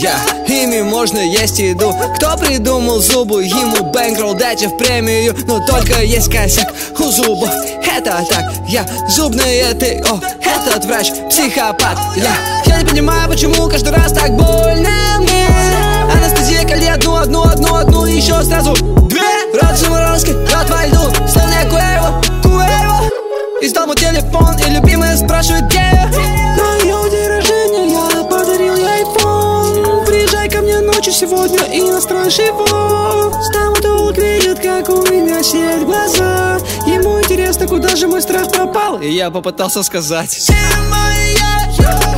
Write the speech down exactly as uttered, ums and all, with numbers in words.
Я, ими можно есть еду. Кто придумал зубы? Ему бэнкролл дайте в премию. Но только есть косяк у зубов. Это так, я зубные, ты, о, этот врач психопат. Я, я не понимаю, почему каждый раз так больно мне. Анестезия, коли одну, одну, одну, одну и еще сразу две. Рот заморозки, рот во льду, словно Куэво, Куэво. Издал мой телефон, и любимая спрашивает, где я. На ее день рождения я подарил ей айфон. Приезжай ко мне ночью сегодня и настроишь его. Стоматолог видит, как у меня сияют глаза. Ему интересно, куда же мой страх пропал. И я попытался сказать: Вся моя